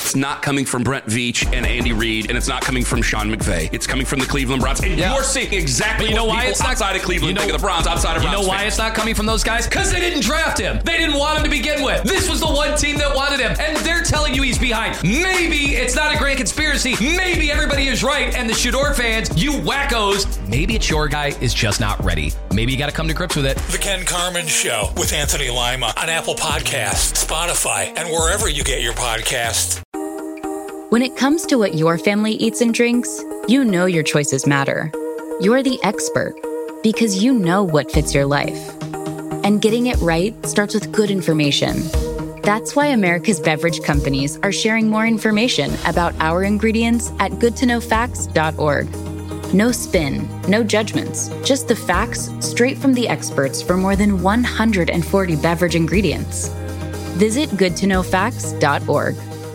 it's not coming from Brent Veach and Andy Reid, and it's not coming from Sean McVay. It's coming from the Cleveland Browns. And you're seeing exactly what people outside of Cleveland think of the Browns, outside of Browns. You know why it's not coming from those guys? Because they didn't draft him. They didn't want him to begin with. This was the one team that wanted him, and they're telling you he's behind. Maybe it's not a grand conspiracy. Maybe everybody is right, and the Shador fans, you wackos, maybe it's your guy is just not ready. Maybe you got to come to grips with it. The Ken Carman Show with Anthony Lima on Apple Podcasts, Spotify, and wherever you get your podcasts. When it comes to what your family eats and drinks, you know your choices matter. You're the expert because you know what fits your life. And getting it right starts with good information. That's why America's beverage companies are sharing more information about our ingredients at goodtoknowfacts.org. No spin, no judgments, just the facts straight from the experts for more than 140 beverage ingredients. Visit goodtoknowfacts.org.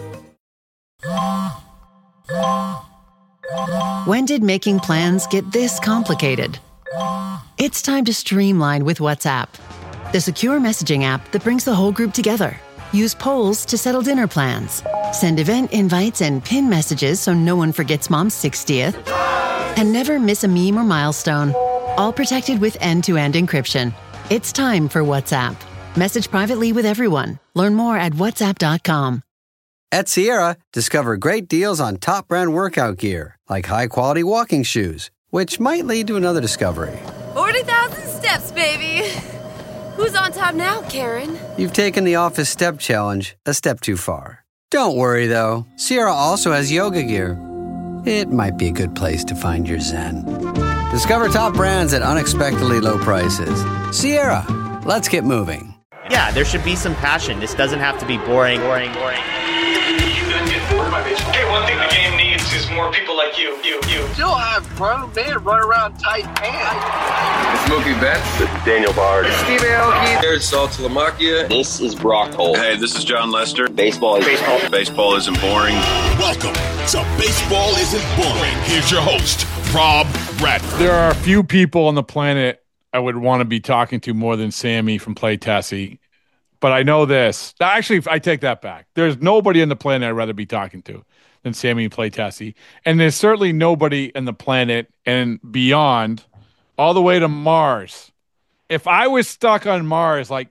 When did making plans get this complicated? It's time to streamline with WhatsApp, the secure messaging app that brings the whole group together. Use polls to settle dinner plans. Send event invites and pin messages so no one forgets Mom's 60th. And never miss a meme or milestone. All protected with end-to-end encryption. It's time for WhatsApp. Message privately with everyone. Learn more at whatsapp.com. At Sierra, discover great deals on top brand workout gear, like high-quality walking shoes, which might lead to another discovery. 40,000 steps, baby. Who's on top now, Karen? You've taken the Office Step Challenge a step too far. Don't worry, though. Sierra also has yoga gear. It might be a good place to find your zen. Discover top brands at unexpectedly low prices. Sierra, let's get moving. Yeah, there should be some passion. This doesn't have to be boring. Hey, one thing the game needs is more people like you. Still have grown men run around tight pants. It's Mookie Betts. This is Daniel Bard. Steve Aoki. There's Sal Talamacchia. This is Brock Holt. Hey, this is John Lester. Baseball isn't boring. Welcome to Baseball Isn't Boring. Here's your host, Rob Bradford. There are a few people on the planet I would want to be talking to more than Sammy from Play Tessie. But I know this. Actually, I take that back. There's nobody on the planet I'd rather be talking to than Sammy Play Tessie. And there's certainly nobody on the planet and beyond, all the way to Mars. If I was stuck on Mars like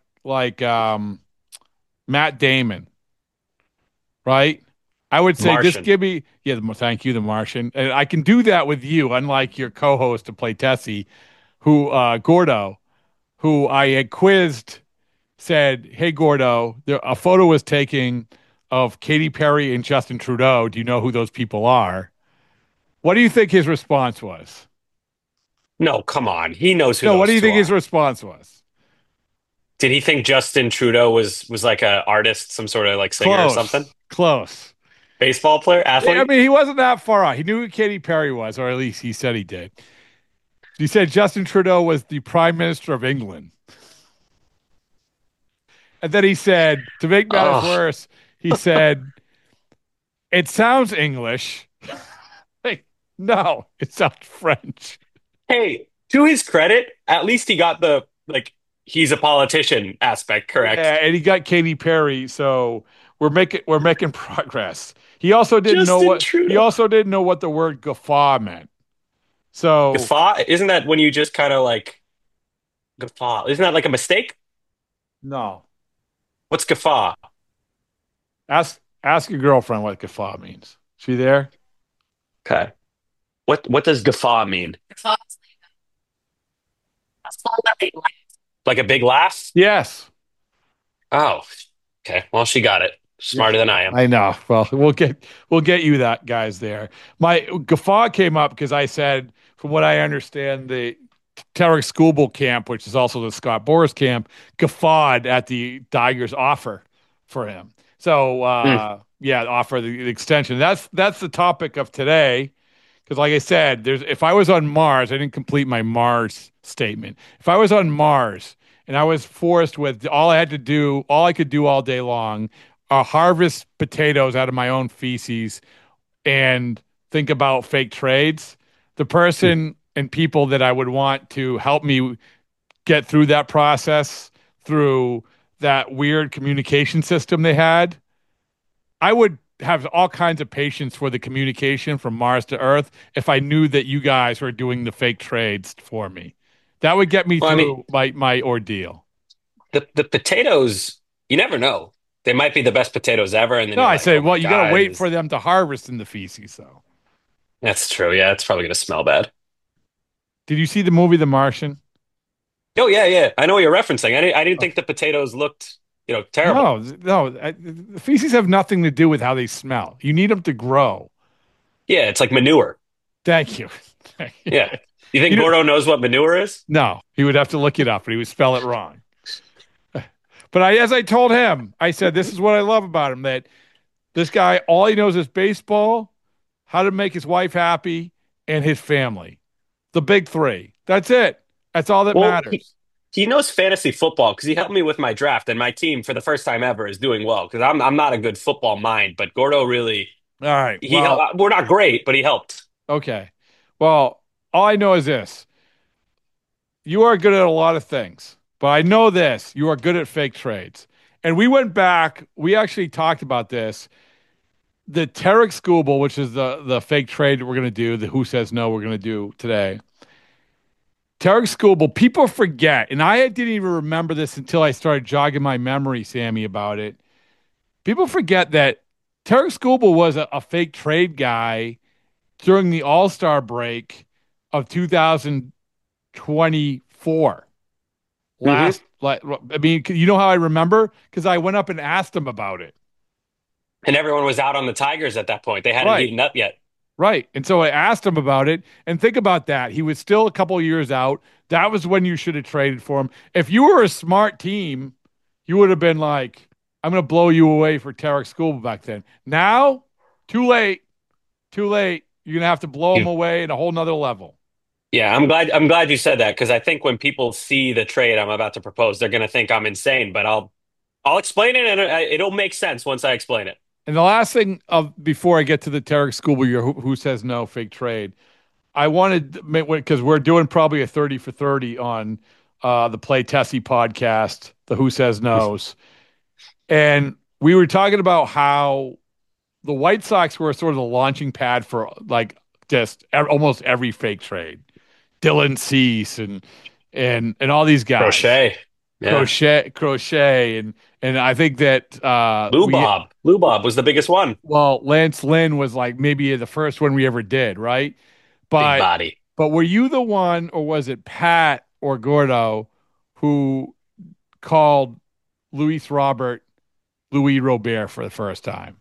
Matt Damon, right? I would say, Martian. just give me, thank you, the Martian. And I can do that with you, unlike your co-host to Play Tessie, who, Gordo, who I had quizzed, said, hey, Gordo, a photo was taken of Katy Perry and Justin Trudeau. Do you know who those people are? What do you think his response was? No, come on. He knows who. No, those what do you two think are. his response was? Did he think Justin Trudeau was like an artist, some sort of like singer or something? Close. Baseball player, athlete? I mean, he wasn't that far off. He knew who Katy Perry was, or at least he said he did. He said Justin Trudeau was the Prime Minister of England. And then he said, to make matters worse, he said, it sounds English. Like, no, it sounds French. Hey, to his credit, at least he got the, he's a politician aspect correct. Yeah, and he got Katy Perry, so we're making progress. He also didn't know what the word guffaw meant. So guffaw? Isn't that when you just kind of guffaw? Isn't that like a mistake? No. What's guffaw? Ask your girlfriend what guffaw means. She there? Okay. What does guffaw mean? Like a big laugh? Yes. Oh, okay. Well, she got it. Smarter than I am. I know. Well, we'll get you that, guys, there. My guffaw came up because I said, from what I understand, the Tarek Schoolbook camp, which is also the Scott Boras camp, guffawed at the Tigers' offer for him. So, offer the extension. That's the topic of today. Because, like I said, if I was on Mars, I didn't complete my Mars statement. If I was on Mars and I was forced with all I could do all day long, harvest potatoes out of my own feces and think about fake trades, the person and people that I would want to help me get through that process, through that weird communication system they had, I would have all kinds of patience for the communication from Mars to Earth if I knew that you guys were doing the fake trades for me. That would get me through my ordeal. The potatoes, you never know. They might be the best potatoes ever. And then I say, well, you got to wait for them to harvest in the feces, though. That's true. Yeah, it's probably going to smell bad. Did you see the movie The Martian? Oh, yeah. I know what you're referencing. I didn't think the potatoes looked, terrible. No. The feces have nothing to do with how they smell. You need them to grow. Yeah, it's like manure. Thank you. Yeah. You think Gordo knows what manure is? No, he would have to look it up, and he would spell it wrong. But as I told him, I said, this is what I love about him, that this guy, all he knows is baseball, how to make his wife happy, and his family. The big three. That's it. That's all that matters. He knows fantasy football because he helped me with my draft, and my team, for the first time ever, is doing well because I'm not a good football mind, but Gordo really. All right. We're not great, but he helped. Okay. Well, all I know is this. You are good at a lot of things, but I know this. You are good at fake trades. And we went back. We actually talked about this. The Tarek Skubal, which is the fake trade that we're going to do, the Who Says No we're going to do today. Tarek Skubal, people forget, and I didn't even remember this until I started jogging my memory, Sammy, about it. People forget that Tarek Skubal was a fake trade guy during the All-Star break of 2024. You know how I remember? Because I went up and asked him about it. And everyone was out on the Tigers at that point. They hadn't heated up yet. Right. And so I asked him about it. And think about that. He was still a couple of years out. That was when you should have traded for him. If you were a smart team, you would have been like, I'm going to blow you away for Tarek Skubal back then. Now, too late. You're going to have to blow him away at a whole nother level. Yeah, I'm glad you said that because I think when people see the trade I'm about to propose, they're going to think I'm insane. But I'll explain it, and it'll make sense once I explain it. And the last thing before I get to the Tarek Skubal, your Who Says No fake trade, I wanted, because we're doing probably a 30 for 30 on the Play Tessie podcast, the Who Says No's. And we were talking about how the White Sox were sort of the launching pad for like just almost every fake trade. Dylan Cease and all these guys. Crochet. Yeah. Crochet. And I think that Lou Bob was the biggest one. Well, Lance Lynn was like maybe the first one we ever did, right? Big body. But were you the one, or was it Pat or Gordo, who called Luis Robert for the first time?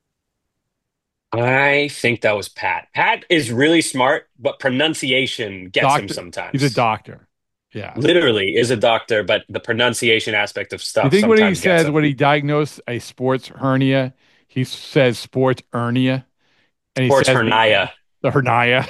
I think that was Pat. Pat is really smart, but pronunciation gets him sometimes. He's a doctor. Yeah. Literally is a doctor, but the pronunciation aspect of stuff. You think when he says, when he diagnosed a sports hernia, he says sports hernia? And sports hernia. The hernia.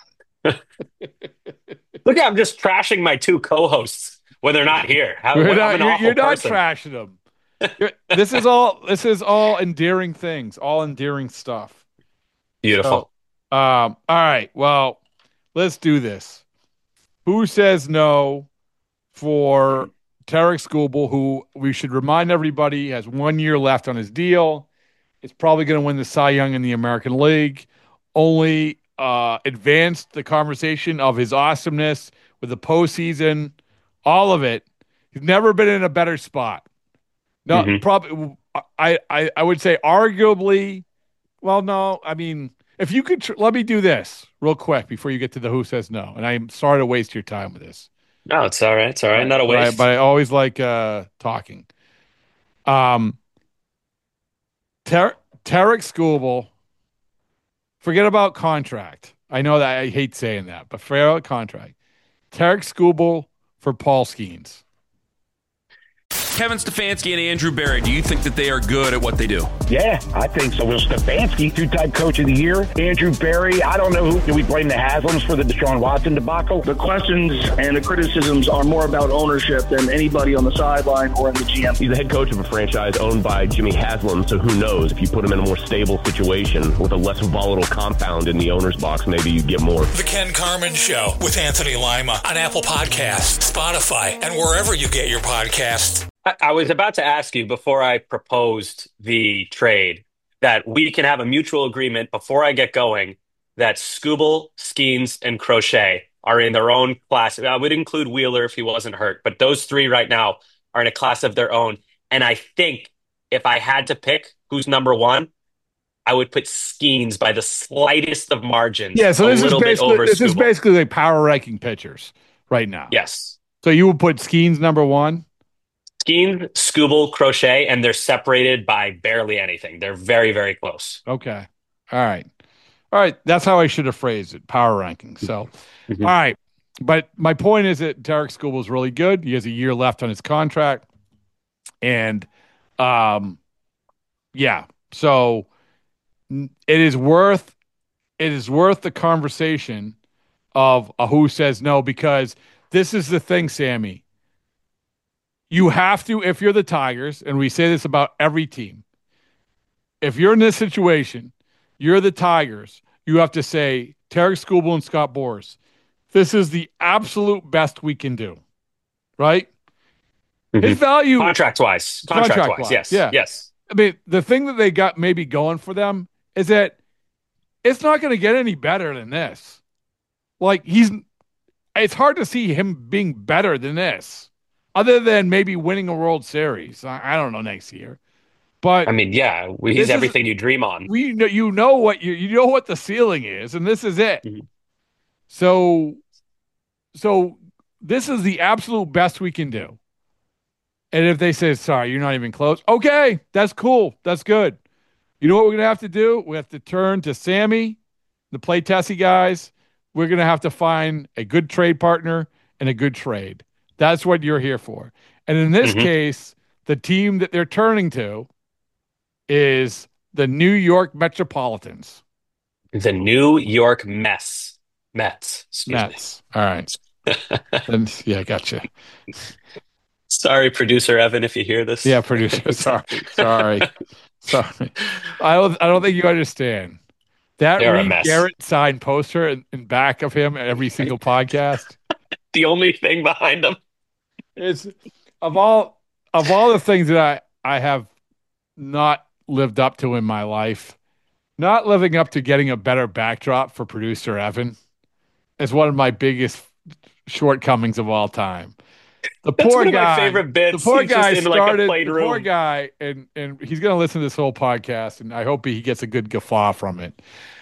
Look, I'm just trashing my two co-hosts when they're not here. You're not trashing them. This is all endearing things, all endearing stuff. Beautiful. So, all right. Well, let's do this. Who Says No for Tarek Skubal, who we should remind everybody has 1 year left on his deal. It's probably going to win the Cy Young in the American League. Only advanced the conversation of his awesomeness with the postseason, all of it. He's never been in a better spot. No, probably. I would say arguably. Well, no. I mean, if you could, let me do this real quick before you get to the Who Says No. And I'm sorry to waste your time with this. No, it's all right. It's all right. Not a waste. But I always like talking. Tarek Skubal. Forget about contract. I know that I hate saying that, but forget about contract. Tarek Skubal for Paul Skeens. Kevin Stefanski and Andrew Berry, do you think that they are good at what they do? Yeah, I think so. Well, Stefanski, two-time coach of the year. Andrew Berry, I don't know who. Do we blame the Haslams for the Deshaun Watson debacle? The questions and the criticisms are more about ownership than anybody on the sideline or in the GM. He's the head coach of a franchise owned by Jimmy Haslam, so who knows? If you put him in a more stable situation with a less volatile compound in the owner's box, maybe you get more. The Ken Carman Show with Anthony Lima on Apple Podcasts, Spotify, and wherever you get your podcasts. I was about to ask you before I proposed the trade, that we can have a mutual agreement before I get going that Skubal, Skeens, and Crochet are in their own class. I would include Wheeler if he wasn't hurt, but those three right now are in a class of their own. And I think if I had to pick who's number one, I would put Skeens by the slightest of margins. Yeah, so this is Skubal. basically like power ranking pitchers right now. Yes. So you would put Skeens number one? Skeens, Skubal, Crochet, and they're separated by barely anything. They're very, very close. Okay. All right. That's how I should have phrased it. Power ranking. So, all right. But my point is that Tarik Skubal is really good. He has a year left on his contract. And, yeah. So it is worth the conversation of who says no, because this is the thing, Sammy. You have to, if you're the Tigers, and we say this about every team, if you're in this situation, you're the Tigers, you have to say, Tarik Skubal and Scott Boras, this is the absolute best we can do. Right? His value... Contract-wise, yes. Yeah. Yes. I mean, the thing that they got maybe going for them is that it's not going to get any better than this. Like, it's hard to see him being better than this, other than maybe winning a World Series. I don't know next year. But I mean, yeah, he's everything you dream on. You know what the ceiling is, and this is it. Mm-hmm. So this is the absolute best we can do. And if they say, sorry, you're not even close, okay, that's cool. That's good. You know what we're going to have to do? We have to turn to Sammy, the Play Tessie guys. We're going to have to find a good trade partner and a good trade. That's what you're here for. And in this case, the team that they're turning to is the New York Metropolitans. The New York Mets. Mets. All right. And, yeah, gotcha. Sorry, producer Evan, if you hear this. Yeah, producer. Sorry. I don't think you understand. That Reed Garrett signed poster in back of him at every single podcast. The only thing behind him. It's of all the things that I have not lived up to in my life, not living up to getting a better backdrop for producer Evan is one of my biggest shortcomings of all time. That's one of my favorite bits. The poor guy started. The poor guy, and he's going to listen to this whole podcast, and I hope he gets a good guffaw from it.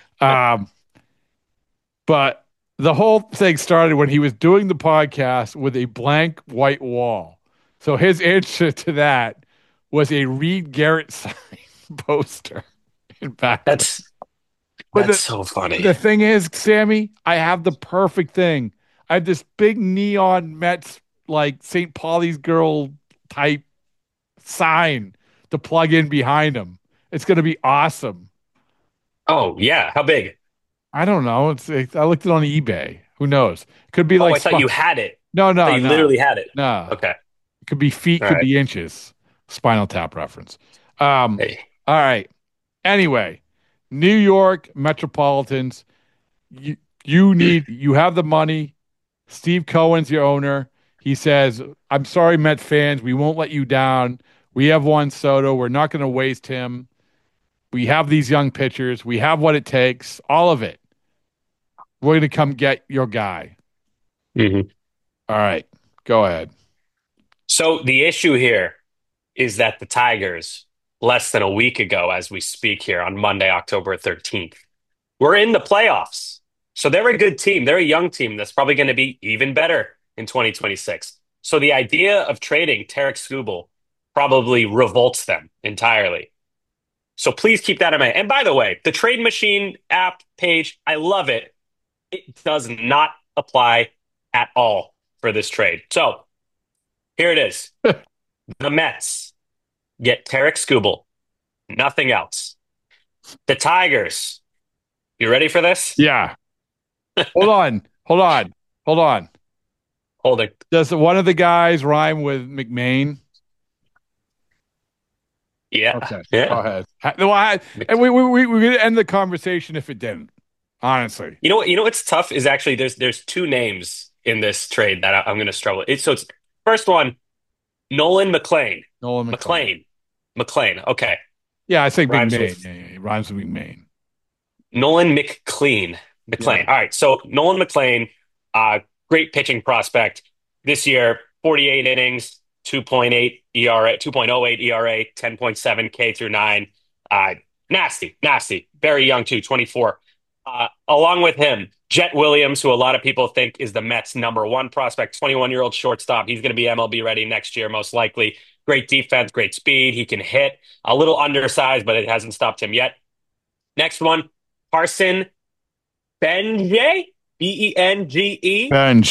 But the whole thing started when he was doing the podcast with a blank white wall. So his answer to that was a Reed Garrett sign poster in back. That's so funny. The thing is, Sammy, I have the perfect thing. I have this big neon Mets, like St. Pauli's girl type sign to plug in behind him. It's going to be awesome. Oh, yeah. How big? I don't know. I looked it on eBay. Who knows? Could be like... I thought you had it. No. You literally had it. No. Okay. It could be feet, could be inches. Spinal Tap reference. Hey. All right. Anyway, New York Metropolitans, you have the money. Steve Cohen's your owner. He says, I'm sorry, Met fans, we won't let you down. We have Juan Soto. We're not going to waste him. We have these young pitchers. We have what it takes. All of it. We're going to come get your guy. Mm-hmm. All right. Go ahead. So the issue here is that the Tigers, less than a week ago as we speak here on Monday, October 13th, we're in the playoffs. So they're a good team. They're a young team that's probably going to be even better in 2026. So the idea of trading Tarik Skubal probably revolts them entirely. So please keep that in mind. And by the way, the Trade Machine app page, I love it. It does not apply at all for this trade. So here it is. The Mets get Tarik Skubal. Nothing else. The Tigers. You ready for this? Yeah. Hold on. Holding. Does one of the guys rhyme with McMahon? Yeah. Okay. Yeah. Go ahead. And we're going to end the conversation if it didn't. Honestly. You know what's tough is actually there's two names in this trade that I'm going to struggle. It's first one, Nolan McLean. McLean. Okay. Yeah, I think Rhymes McMahon. with Yeah, rhymes with McMahon. Nolan McLean. McLean. Yeah. All right. So Nolan McLean, great pitching prospect this year. 48 innings, 2.8 ERA, 2.08 ERA, 10.7 K through 9. Nasty. Very young too, 24. Along with him, Jet Williams, who a lot of people think is the Mets' number one prospect, 21-year-old shortstop. He's going to be MLB ready next year, most likely. Great defense, great speed. He can hit. A little undersized, but it hasn't stopped him yet. Next one, Carson Benge, Benge.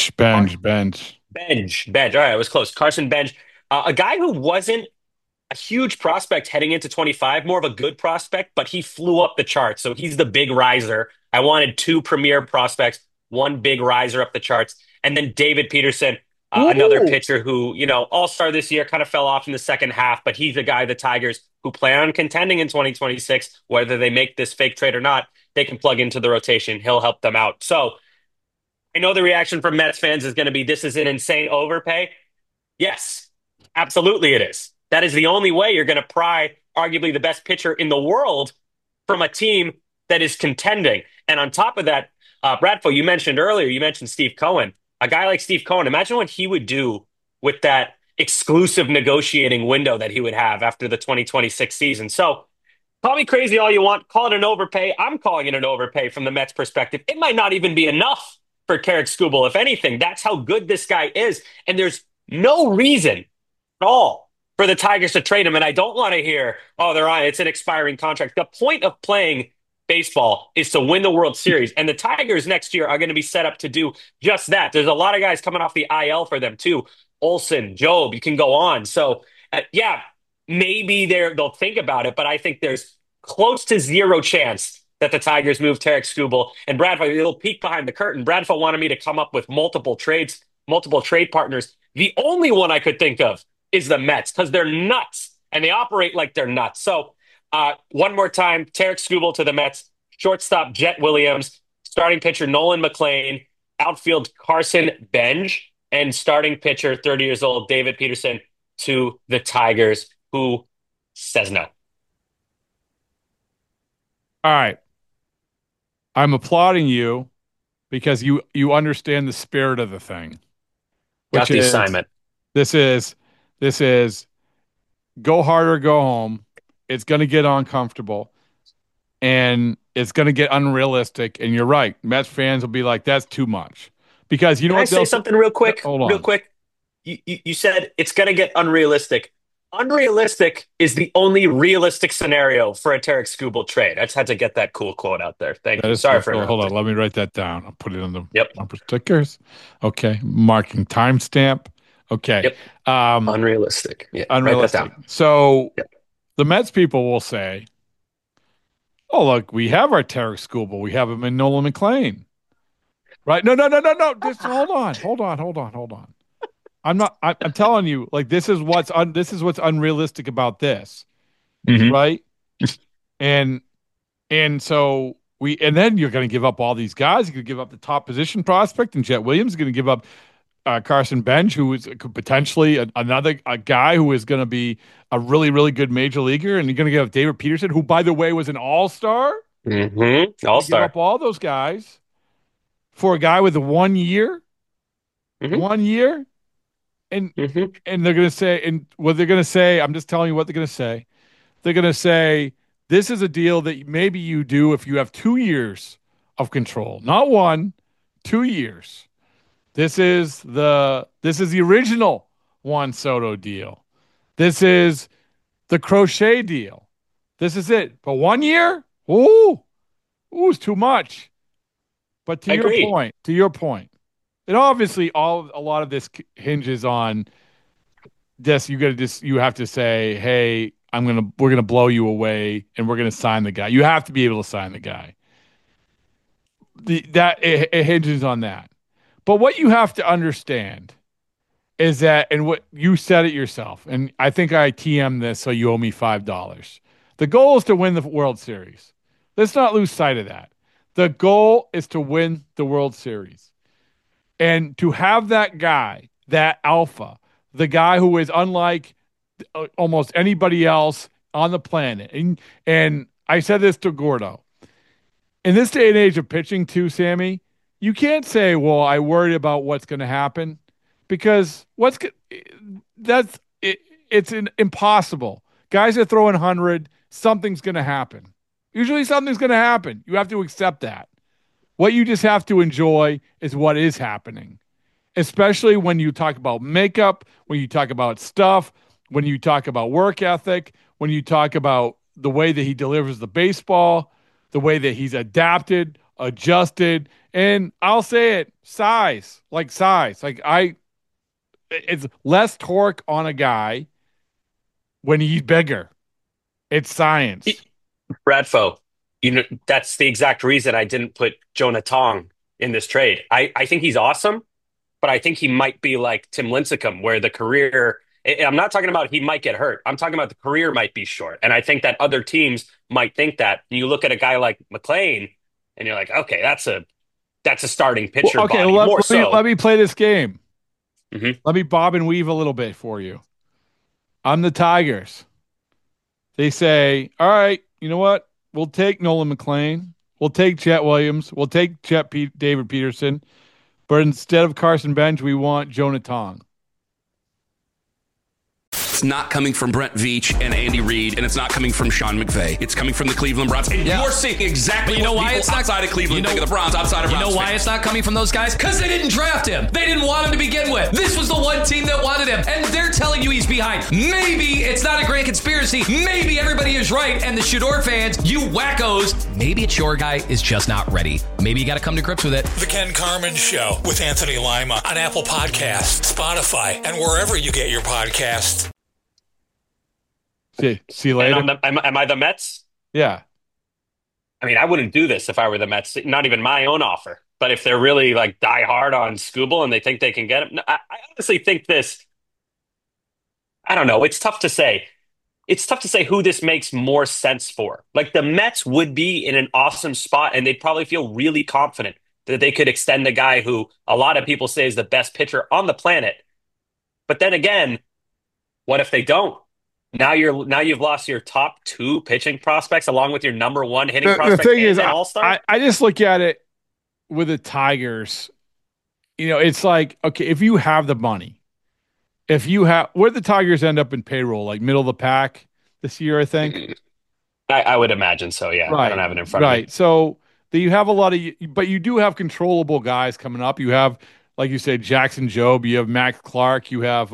Bench. All right, I was close. Carson Benge, a guy who wasn't a huge prospect heading into 25, more of a good prospect, but he flew up the charts. So he's the big riser. I wanted two premier prospects, one big riser up the charts. And then David Peterson, another pitcher who, all-star this year, kind of fell off in the second half, but he's a guy the Tigers who plan on contending in 2026, whether they make this fake trade or not, they can plug into the rotation. He'll help them out. So I know the reaction from Mets fans is going to be, this is an insane overpay. Yes, absolutely it is. That is the only way you're going to pry arguably the best pitcher in the world from a team that is contending. And on top of that, Bradfo, you mentioned Steve Cohen. A guy like Steve Cohen, imagine what he would do with that exclusive negotiating window that he would have after the 2026 season. So call me crazy all you want. Call it an overpay. I'm calling it an overpay from the Mets' perspective. It might not even be enough for Tarik Skubal. If anything, that's how good this guy is. And there's no reason at all for the Tigers to trade him. And I don't want to hear, it's an expiring contract. The point of playing baseball is to win the World Series. And the Tigers next year are going to be set up to do just that. There's a lot of guys coming off the IL for them too. Olsen, Job, you can go on. So maybe they'll think about it, but I think there's close to zero chance that the Tigers move Tarik Skubal. And Bradford, a little peek behind the curtain. Bradford wanted me to come up with multiple trade partners. The only one I could think of is the Mets, because they're nuts and they operate like they're nuts. So one more time, Tarik Skubal to the Mets, shortstop Jet Williams, starting pitcher Nolan McLean, outfield Carson Benge, and starting pitcher, 30 years old, David Peterson to the Tigers. Who says no? All right. I'm applauding you because you understand the spirit of the thing. Got the assignment. This is go hard or go home. It's going to get uncomfortable and it's going to get unrealistic. And you're right. Mets fans will be like, that's too much. Because Can I say something real quick? You said it's going to get unrealistic. Unrealistic is the only realistic scenario for a Tarik Skubal trade. I just had to get that cool quote out there. Thank you. Sorry for hold on. Let me write that down. I'll put it on the bumper stickers. Okay. Marking timestamp. Okay. Yep. Unrealistic. Yeah. Unrealistic. Write that down. So the Mets people will say, oh, look, we have our Tarik Skubal. We have him in Nolan McLean. Right? No. Just hold on. I'm telling you, like, this is what's unrealistic about this. Mm-hmm. Right? And so then you're going to give up all these guys. You're going to give up the top position prospect and Jet Williams. You're going to give up Carson Benge, who is potentially a guy who is going to be a really, really good major leaguer. And you're going to give up David Peterson, who, by the way, was an all-star. Mm-hmm. All-star. Give up all those guys for a guy with 1 year. Mm-hmm. 1 year. And and they're going to say, and what they're going to say, I'm just telling you what they're going to say. They're going to say, this is a deal that maybe you do if you have 2 years of control, not 1, 2 years. This is the original Juan Soto deal. This is the Crochet deal. This is it. But 1 year, it's too much. But to your point. And obviously, a lot of this hinges on this. You have to say, "Hey, we're gonna blow you away, and we're gonna sign the guy." You have to be able to sign the guy. It hinges on that. But what you have to understand is that, and what you said it yourself, and I think I TM'd this, so you owe me $5. The goal is to win the World Series. Let's not lose sight of that. The goal is to win the World Series. And to have that guy, that alpha, the guy who is unlike almost anybody else on the planet. And I said this to Gordo. In this day and age of pitching too, Sammy, you can't say, well, I worried about what's going to happen, because it's impossible. Guys are throwing 100, something's going to happen. Usually something's going to happen. You have to accept that. What you just have to enjoy is what is happening, especially when you talk about makeup, when you talk about stuff, when you talk about work ethic, when you talk about the way that he delivers the baseball, the way that he's adapted, adjusted, and I'll say it, size. It's less torque on a guy when he's bigger. It's science. Bradfo, that's the exact reason I didn't put Jonah Tong in this trade. I think he's awesome, but I think he might be like Tim Lincecum, where the career, I'm not talking about he might get hurt. I'm talking about the career might be short. And I think that other teams might think that. You look at a guy like McLean and you're like, okay, that's a starting pitcher. Well, okay, body. Let me play this game. Mm-hmm. Let me bob and weave a little bit for you. I'm the Tigers. They say, all right, you know what? We'll take Nolan McLean. We'll take Chet Williams. We'll take David Peterson. But instead of Carson Bench, we want Jonah Tong. It's not coming from Brent Veach and Andy Reid, and it's not coming from Sean McVay. It's coming from the Cleveland Browns. And you're seeing exactly what people outside of Cleveland think of the Browns, outside of Browns. You know why it's not coming from those guys? Because they didn't draft him. They didn't want him to begin with. This was the one team that wanted him, and they're telling you he's behind. Maybe it's not a grand conspiracy. Maybe everybody is right, and the Shador fans, you wackos, maybe it's your guy is just not ready. Maybe you got to come to grips with it. The Ken Carman Show with Anthony Lima on Apple Podcasts, Spotify, and wherever you get your podcasts. See you later. Am I the Mets? Yeah. I mean, I wouldn't do this if I were the Mets, not even my own offer. But if they're really like die hard on Skubal and they think they can get him, I honestly think this, I don't know. It's tough to say. It's tough to say who this makes more sense for. Like the Mets would be in an awesome spot and they'd probably feel really confident that they could extend a guy who a lot of people say is the best pitcher on the planet. But then again, what if they don't? Now you've lost your top 2 pitching prospects along with your number 1 hitting prospect. The thing is, all-star. I just look at it with the Tigers. It's like, okay, if you have the money, where the Tigers end up in payroll, like middle of the pack this year, I think. I would imagine so. Yeah, right. I don't have it in front of me. Right. So you have a lot of, but you do have controllable guys coming up. You have, like you said, Jackson Jobe. You have Max Clark. You have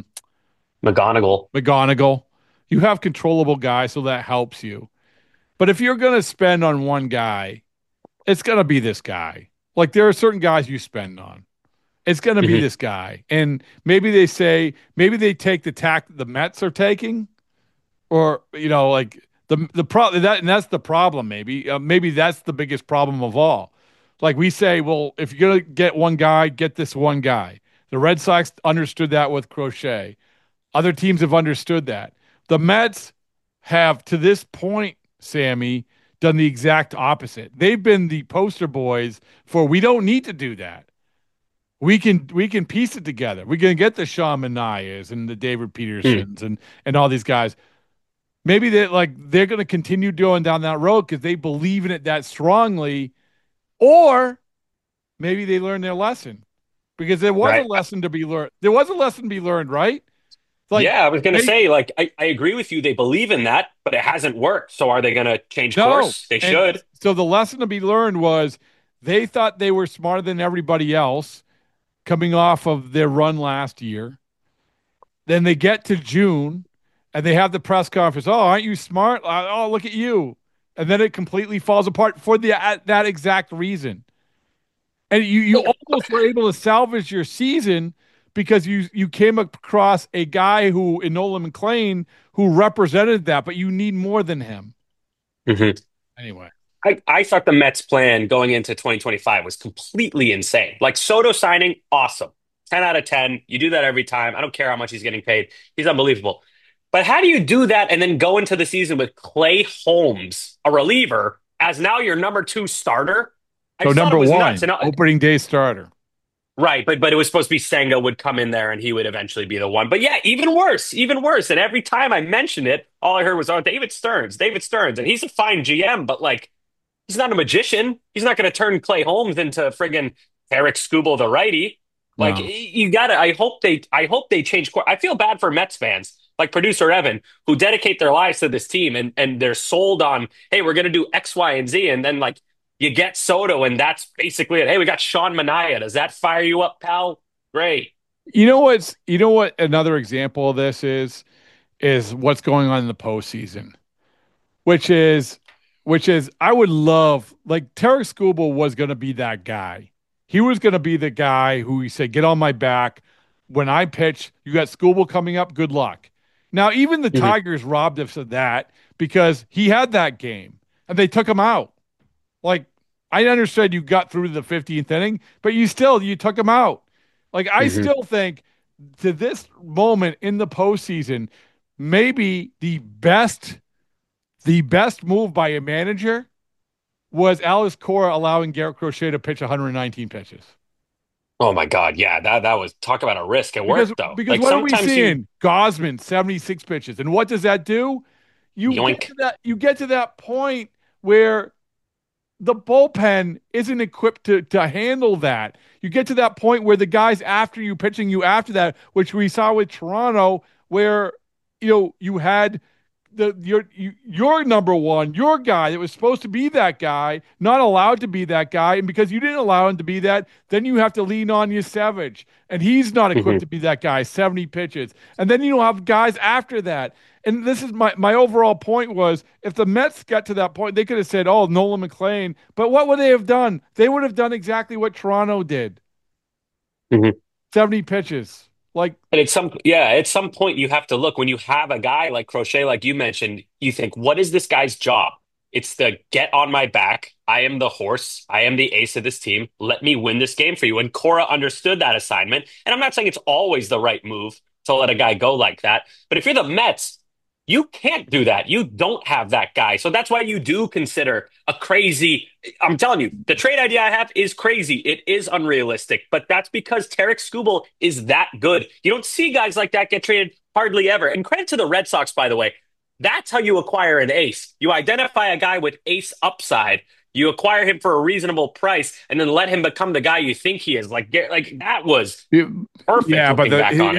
McGonigal. You have controllable guys, so that helps you. But if you're going to spend on one guy, it's going to be this guy. Like there are certain guys you spend on. It's going to be this guy. And maybe they take the tack that the Mets are taking, or like the problem and that's the problem. Maybe that's the biggest problem of all. Like we say, well, if you're going to get one guy, get this one guy. The Red Sox understood that with Crochet. Other teams have understood that. The Mets have, to this point, Sammy, done the exact opposite. They've been the poster boys for we don't need to do that. We can piece it together. We can get the Sean Manayas and the David Petersons and all these guys. Maybe they're going to continue going down that road because they believe in it that strongly, or maybe they learned their lesson because there was a lesson to be learned. There was a lesson to be learned, right? I was going to say, I agree with you. They believe in that, but it hasn't worked. So are they going to change course? They should. So the lesson to be learned was they thought they were smarter than everybody else coming off of their run last year. Then they get to June and they have the press conference. Oh, aren't you smart? Oh, look at you. And then it completely falls apart for that exact reason. And you almost were able to salvage your season because you came across a guy who, in Nolan McLean, who represented that, but you need more than him. Mm-hmm. Anyway. I thought the Mets plan going into 2025 was completely insane. Like Soto signing, awesome. 10 out of 10. You do that every time. I don't care how much he's getting paid. He's unbelievable. But how do you do that and then go into the season with Clay Holmes, a reliever, as now your number 2 starter? So number 1, opening day starter. Right, but it was supposed to be Senga would come in there and he would eventually be the one. But yeah, even worse, even worse. And every time I mentioned it, all I heard was, "Oh, David Stearns, David Stearns," and he's a fine GM, but like he's not a magician. He's not going to turn Clay Holmes into friggin' Eric Skubal, the righty. Like No. you got to. I hope they change course. I feel bad for Mets fans like producer Evan who dedicate their lives to this team and they're sold on, hey, we're going to do X, Y, and Z, and then like. You get Soto, and that's basically it. Hey, we got Sean Manaea. Does that fire you up, pal? Great. You know what another example of this is what's going on in the postseason, which is I would love, like, Tarek Skubal was going to be that guy. He was going to be the guy who he said, "Get on my back. When I pitch, you got Skubal coming up. Good luck." Now, even the Tigers robbed us of that because he had that game and they took him out. Like, I understood you got through to the 15th inning, but you took him out. Like, I still think to this moment in the postseason, maybe the best move by a manager was Alex Cora allowing Garrett Crochet to pitch 119 pitches. Oh my God, yeah, that was, talk about a risk. It worked though. Because like, what are we seeing? Gosman 76 pitches, and what does that do? You get to that point where the bullpen isn't equipped to handle that. You get to that point where the guys after you pitching you after that, which we saw with Toronto, where you had your number one, your guy that was supposed to be that guy, not allowed to be that guy, and because you didn't allow him to be that, then you have to lean on Savage, and he's not equipped to be that guy. 70 pitches, and then you have guys after that. And this is my overall point was, if the Mets got to that point, they could have said, "Oh, Nolan McLean," but what would they have done? They would have done exactly what Toronto did. 70 pitches. Like, and at some point you have to look, when you have a guy like Crochet, like you mentioned, you think, what is this guy's job? It's the get on my back. I am the horse. I am the ace of this team. Let me win this game for you. And Cora understood that assignment. And I'm not saying it's always the right move to let a guy go like that. But if you're the Mets, you can't do that. You don't have that guy. So that's why you do consider a crazy, I'm telling you, the trade idea I have is crazy. It is unrealistic, but that's because Tarek Skubal is that good. You don't see guys like that get traded hardly ever. And credit to the Red Sox, by the way. That's how you acquire an ace. You identify a guy with ace upside. You acquire him for a reasonable price, and then let him become the guy you think he is. Like that was perfect. Yeah, but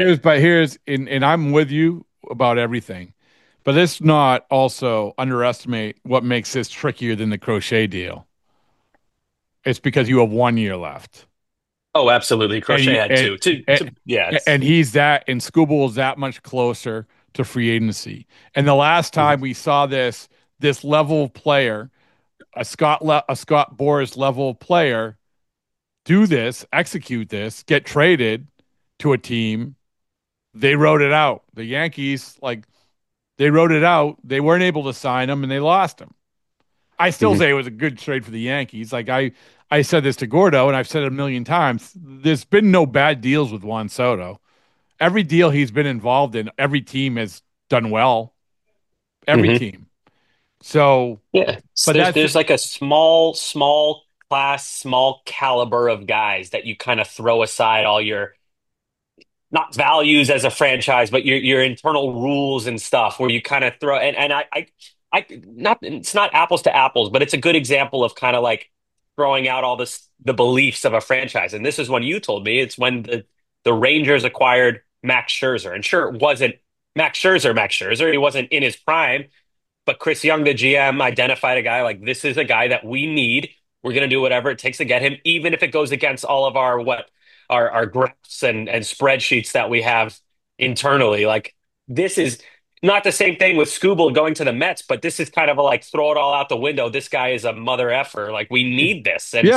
and I'm with you about everything. But let's not also underestimate what makes this trickier than the Crochet deal. It's because you have 1 year left. Oh, absolutely. Crochet had two. Yeah. And he's that, and Skubal is that much closer to free agency. And the last time we saw this level of player, a Scott Boras level of player, do this, execute this, get traded to a team, they wrote it out. The Yankees, they wrote it out. They weren't able to sign him, and they lost him. I still say it was a good trade for the Yankees. Like, I said this to Gordo, and I've said it a million times. There's been no bad deals with Juan Soto. Every deal he's been involved in, every team has done well. Every team. So yeah, but there's like a small class, small caliber of guys that you kind of throw aside all your, not values as a franchise, but your internal rules and stuff, where you kind of throw, and I not, it's not apples to apples, but it's a good example of kind of like throwing out all the beliefs of a franchise. And this is when you told me, it's when the Rangers acquired Max Scherzer. And sure, it wasn't Max Scherzer. He wasn't in his prime, but Chris Young, the GM, identified a guy like, this is a guy that we need. We're going to do whatever it takes to get him, even if it goes against all of our graphs and spreadsheets that we have internally. Like, this is not the same thing with Skubal going to the Mets, but this is kind of a, like, throw it all out the window. This guy is a mother effer. Like, we need this. And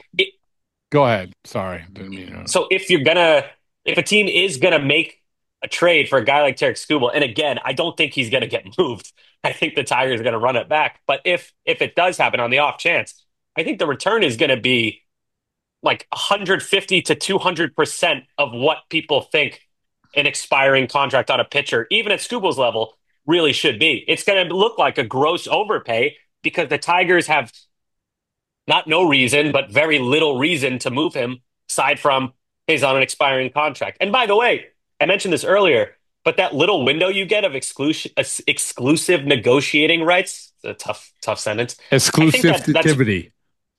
go ahead. Sorry. So if a team is going to make a trade for a guy like Tarek Skubal, and again, I don't think he's going to get moved. I think the Tigers are going to run it back. But if it does happen on the off chance, I think the return is going to be like 150 to 200% of what people think an expiring contract on a pitcher, even at Skubal's level, really should be. It's going to look like a gross overpay because the Tigers have not no reason, but very little reason to move him, aside from He's on an expiring contract. And by the way, I mentioned this earlier, but that little window you get of exclusive negotiating rights, it's a tough sentence. Exclusivity.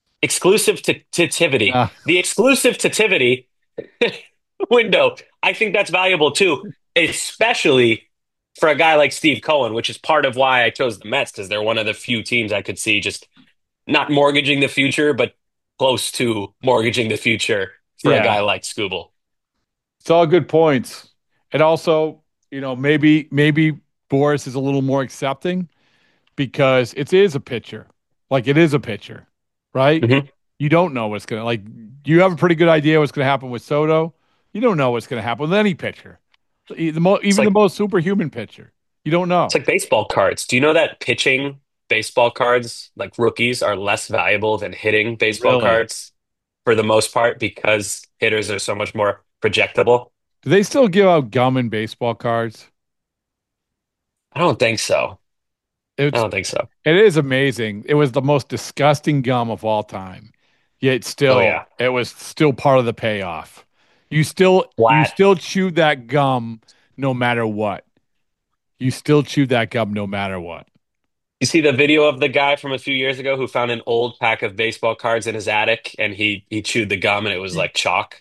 Exclusivity. The exclusivity window, I think that's valuable too, especially for a guy like Steve Cohen, which is part of why I chose the Mets, because they're one of the few teams I could see just not mortgaging the future, but close to mortgaging the future for a guy like Skubal. It's all good points. And also, maybe Boris is a little more accepting because it is a pitcher. Like, it is a pitcher, right? Mm-hmm. You don't know what's going to, like, you have a pretty good idea what's going to happen with Soto. You don't know what's going to happen with any pitcher. The most superhuman pitcher. You don't know. It's like baseball cards. Do you know that pitching baseball cards, like rookies, are less valuable than hitting baseball cards for the most part because hitters are so much more projectable? Do they still give out gum in baseball cards? I don't think so. I don't think so. It is amazing. It was the most disgusting gum of all time. Yet still, it was still part of the payoff. You still chew that gum no matter what. You still chew that gum no matter what. You see the video of the guy from a few years ago who found an old pack of baseball cards in his attic and he chewed the gum and it was like chalk?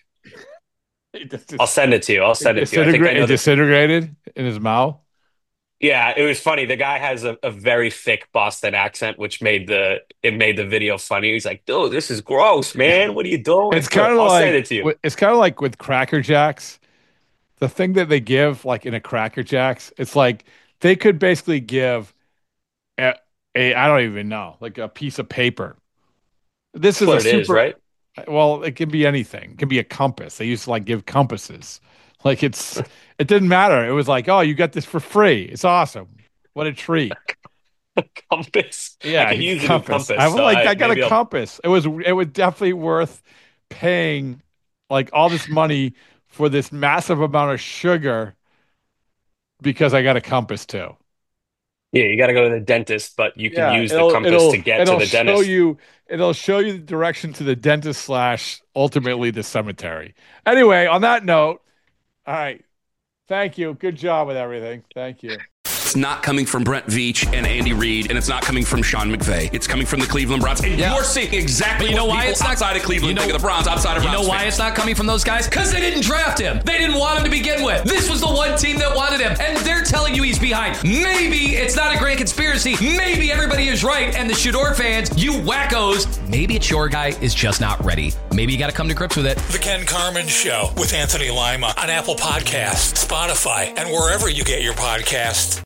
I'll send it to you. It disintegrated in his mouth? Yeah, it was funny. The guy has a very thick Boston accent, which made the video funny. He's like, "Dude, this is gross, man. What are you doing?" It's kind of I'll like send it to you. It's kind of like with Cracker Jacks. The thing that they give, like in a Cracker Jacks, it's like they could basically give a I don't even know, like a piece of paper. This is what it is, right? Well, it can be anything. It can be a compass. They used to like give compasses. Like it didn't matter. It was like, oh, you got this for free. It's awesome. What a treat. A compass. Yeah, I can use compass. a compass. I got a compass. It was definitely worth paying like all this money for this massive amount of sugar because I got a compass too. Yeah, you got to go to the dentist, but you can use the compass to get to the dentist. It'll show you the direction to the dentist / ultimately the cemetery. Anyway, on that note, all right. Thank you. Good job with everything. Thank you. It's not coming from Brent Veach and Andy Reid, and it's not coming from Sean McVay. It's coming from the Cleveland Browns. And you're seeing exactly what people outside of Cleveland think of the Browns, outside of Browns. You know why it's not coming from those guys? Because they didn't draft him. They didn't want him to begin with. This was the one team that wanted him, and they're telling you he's behind. Maybe it's not a grand conspiracy. Maybe everybody is right, and the Shador fans, you wackos, maybe it's your guy is just not ready. Maybe you got to come to grips with it. The Ken Carman Show with Anthony Lima on Apple Podcasts, Spotify, and wherever you get your podcasts.